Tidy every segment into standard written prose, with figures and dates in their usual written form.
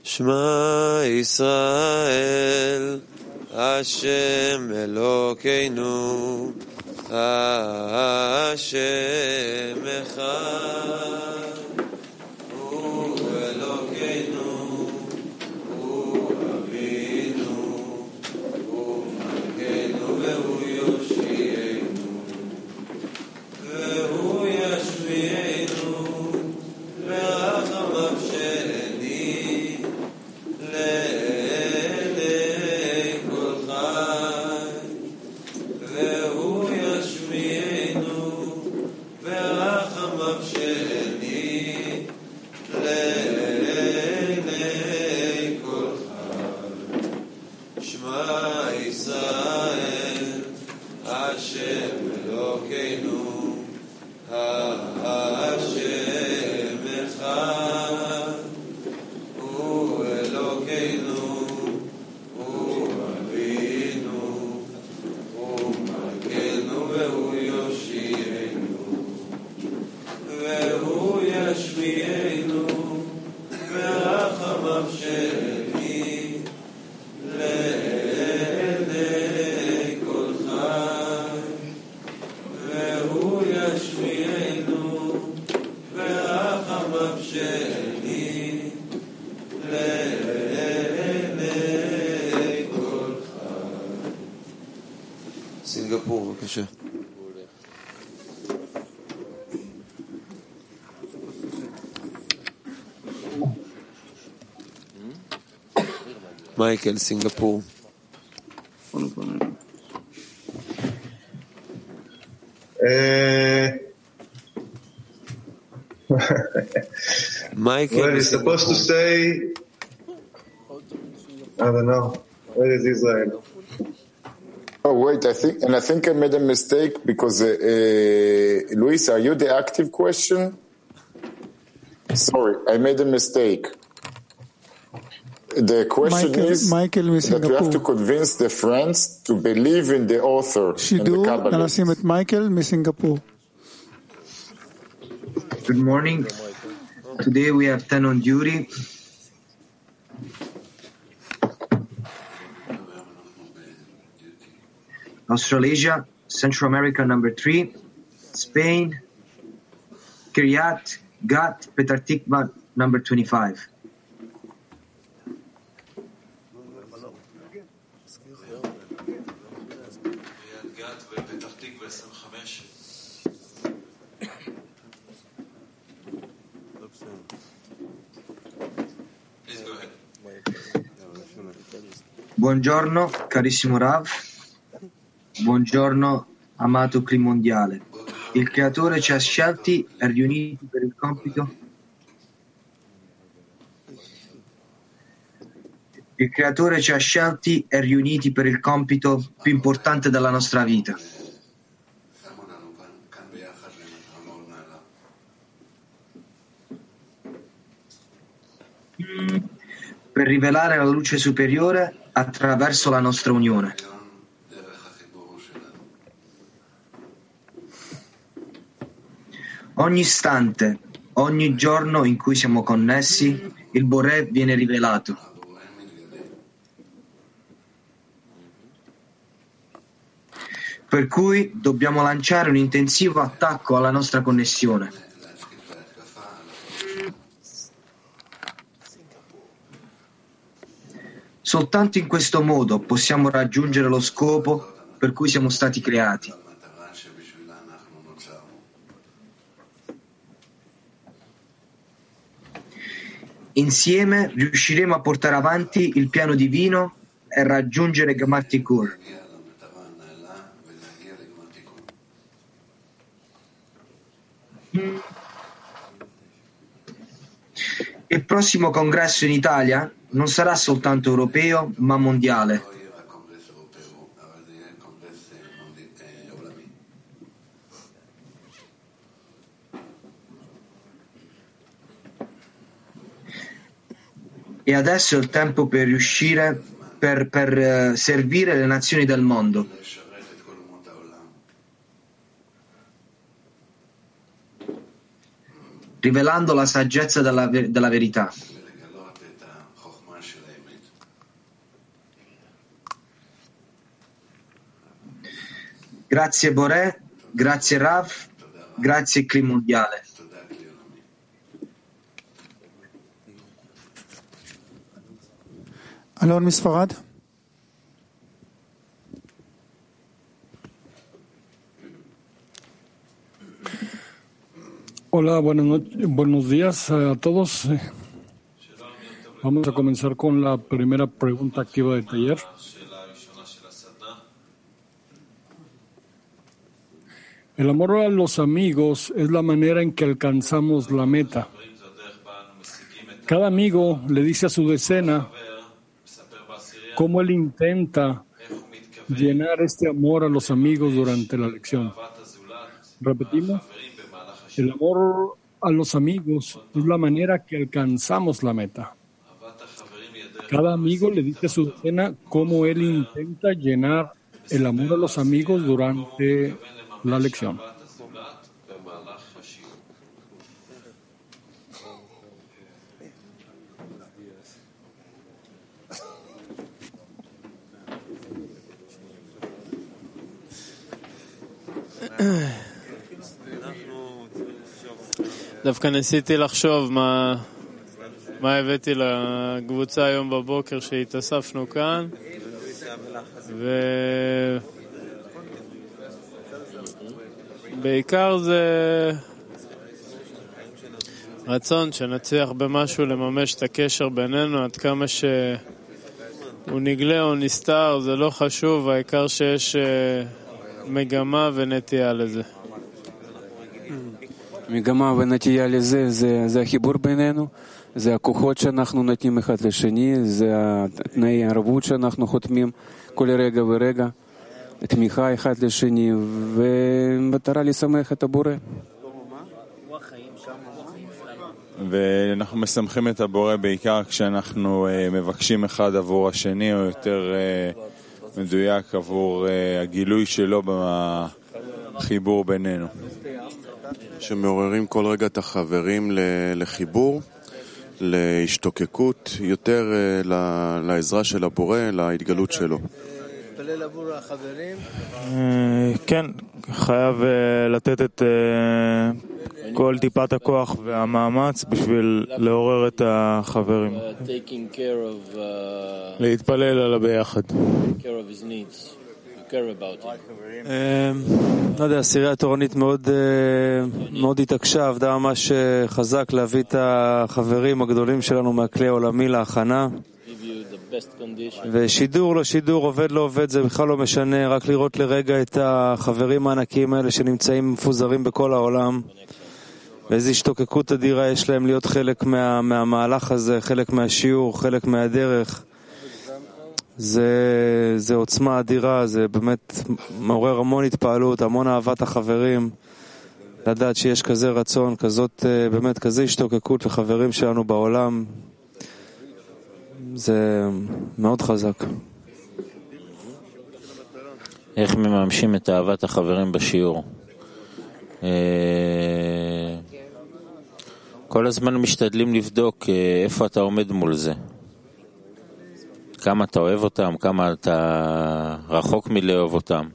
Shema Yisrael, Hashem Elokeinu, Hashem Echad, Hu Elokeinu, Hu Avinu, Hu Malkeinu, Vehu Yoshieinu, Vehu Yashmi'einu, Ve'achamav She'eni, Le'elei Kol Chai, Vehu Yashmi'einu, Ve'achamav She'eni, Le'elei Kol Chai. Shema Yisrael, Hashem Elokeinu, Hashem Echad, Hu Elokeinu, Hu Avinu, Hu Malkeinu, Vehu Yoshieinu, Vehu Yashmi'einu, Ve'achamav She'eni, Le'elei Kol Chai, Vehu Yashmi'einu, Ve'achamav She'eni, Le'elei Kol Chai. סינגפור, בבקשה. מייקל, סינגפור. מייקל, Well, you're supposed to say, I don't know, where is Israel? Oh, wait, I think I made a mistake because, Luis, are you the active question? Sorry, I made a mistake. The question is that we have to convince the friends to believe in the author and the שידור, נא Kabbalah. לשים את מייקל מסינגפור. Good morning. Today we have 10 on duty. Australasia, Central America number 3, Spain, Kiryat Gat, Petar Tikva number 25. Buongiorno carissimo Rav, buongiorno amato Cli Mondiale. Il creatore ci ha scelti e riuniti per il compito. Il creatore ci ha scelti e riuniti per il compito più importante della nostra vita. Per rivelare la luce superiore attraverso la nostra unione. Ogni istante, ogni giorno in cui siamo connessi, il Boré viene rivelato. Per cui dobbiamo lanciare un intensivo attacco alla nostra connessione. Soltanto in questo modo possiamo raggiungere lo scopo per cui siamo stati creati. Insieme riusciremo a portare avanti il piano divino e raggiungere Gamar Tikur. Il prossimo congresso in Italia non sarà soltanto europeo, ma mondiale. E adesso è il tempo per riuscire per servire le nazioni del mondo. Rivelando la saggezza della verità. Grazie Boré, grazie Rav, grazie Cli Mondiale. אלון מספרד. Hola, buenos días a todos. Vamos a comenzar con la primera pregunta activa del taller. El amor a los amigos es la manera en que alcanzamos la meta. Cada amigo le dice a su decena cómo él intenta llenar este amor a los amigos durante la lección. Repetimos. El amor a los amigos es la manera que alcanzamos la meta. Cada amigo le dice a su decena cómo él intenta llenar el amor a los amigos durante la lección. דווקא ניסיתי לחשוב מה הבאתי לקבוצה היום בבוקר שהתאספנו כאן, ובעיקר זה רצון שנצליח במשהו לממש את הקשר בינינו, עד כמה שהוא נגלה או נסתר, זה לא חשוב, העיקר שיש מגמה ונטייה לזה. מגמה ונטייה לזה, זה החיבור בינינו, זה הכוחות שאנחנו נותנים אחד לשני, זה התנאי הערבות שאנחנו חותמים כל רגע ורגע, תמיכה אחד לשני, ומטרה לשמח את הבורא. ואנחנו משמחים את הבורא בעיקר כשאנחנו מבקשים אחד עבור השני, או יותר מדויק עבור הגילוי שלו בחיבור בינינו. שמעוררים כל רגע את החברים לחיבור, להשתוקקות, יותר לעזרה של הבורא, להתגלות שלו. כן, חייב לתת את כל טיפת הכוח והמאמץ בשביל לעורר את החברים. להתפלל על הביחד. לא יודע, הסירייה התורנית מאוד התעקשה, עבדה ממש חזק להביא את החברים הגדולים שלנו מהכלי העולמי להכנה, ושידור לשידור, עובד לא עובד, זה בכלל לא משנה, רק לראות לרגע את החברים הענקיים האלה שנמצאים מפוזרים בכל העולם, ואיזו השתוקקות אדירה יש להם להיות חלק מהמהלך הזה, חלק מהשיעור, חלק מהדרך. זה עוצמה אדירה, זה באמת מעורר המון התפעלות, המון אהבת החברים, לדעת שיש כזה רצון, כזאת, באמת כזה השתוקקות לחברים שלנו בעולם, זה מאוד חזק. איך מממשים את אהבת החברים בשיעור? כל הזמן משתדלים לבדוק איפה אתה עומד מול זה. כמה אתה אוהב אותם, כמה אתה רחוק מלאהוב אותם.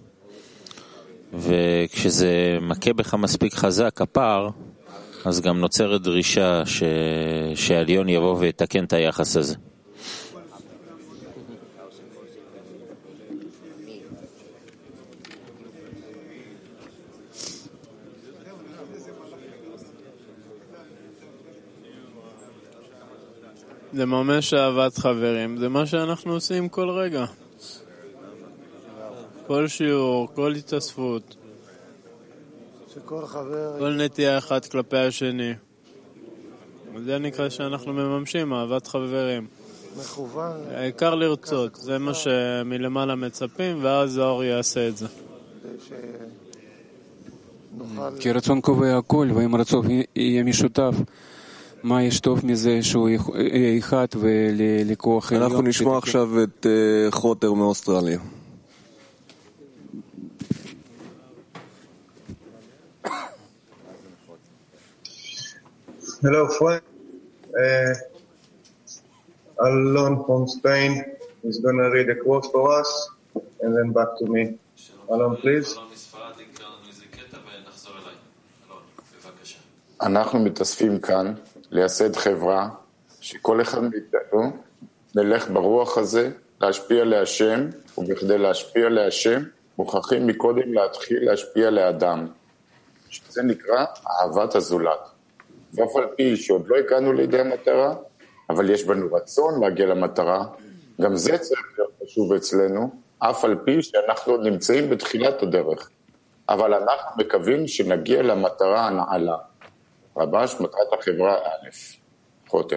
וכשזה מכה בך מספיק חזק, הפער, אז גם נוצרת דרישה שהעליון יבוא ויתקן את היחס הזה. זה ממש אהבת חברים, זה מה שאנחנו עושים כל רגע. כל שיעור, כל התאספות. כל נטייה אחת כלפי השני. זה נקרא שאנחנו מממשים, אהבת חברים. העיקר לרצות, זה מה שמלמעלה מצפים, ואז האור יעשה את זה. כי רצון קובע הכל, ואם רצון יהיה משותף, מה יש טוב מזה שהוא אחד ולכוח עליון? אנחנו נשמע עכשיו את חוטר מאוסטרליה. Hello, friend. Alon from Spain is going to read a quote for us, and then back to me. Alan, please. אנחנו מתאספים כאן לייסד חברה שכל אחד מאיתנו נלך ברוח הזה להשפיע להשם, ובכדי להשפיע להשם מוכרחים מקודם להתחיל להשפיע לאדם, שזה נקרא אהבת הזולת. ואף על פי שעוד לא הגענו לידי המטרה, אבל יש בנו רצון להגיע למטרה, גם זה צריך להיות חשוב אצלנו, אף על פי שאנחנו נמצאים בתחילת הדרך. אבל אנחנו מקווים שנגיע למטרה הנעלה. רבש, מטרת החברה א', חותם.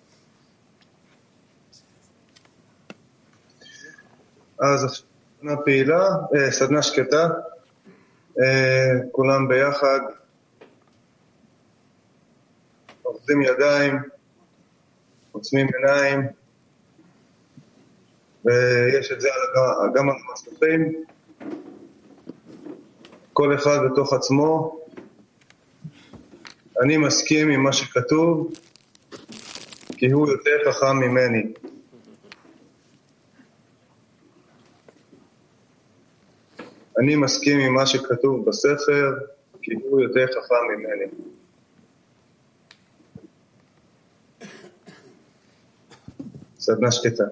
אז סדנה פעילה, סדנה שקטה, כולם ביחד, עובדים ידיים, עוצמים עיניים, ויש את זה גם על המסכים, כל אחד בתוך עצמו. אני מסכים עם מה שכתוב, כי הוא יותר חכם ממני. אני מסכים עם מה שכתוב בספר, כי הוא יותר חכם ממני. סדנה שקטה.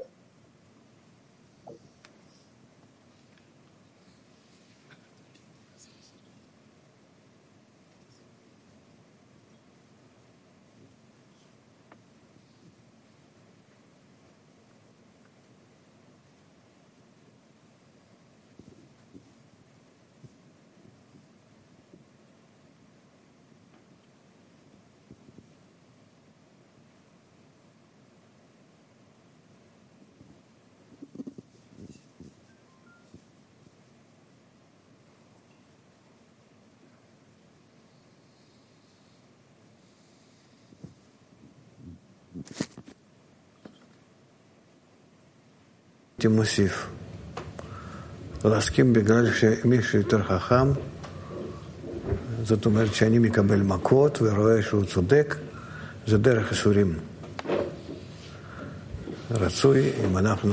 הייתי מוסיף, להסכים בגלל שמישהו יותר חכם, זאת אומרת שאני מקבל מכות ורואה שהוא צודק, זה דרך איסורים. רצוי אם אנחנו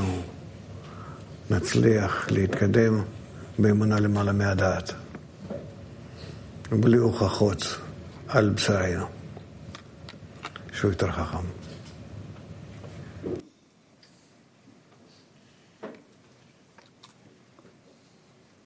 נצליח להתקדם באמונה למעלה מהדעת, בלי הוכחות על בשרנו שהוא יותר חכם.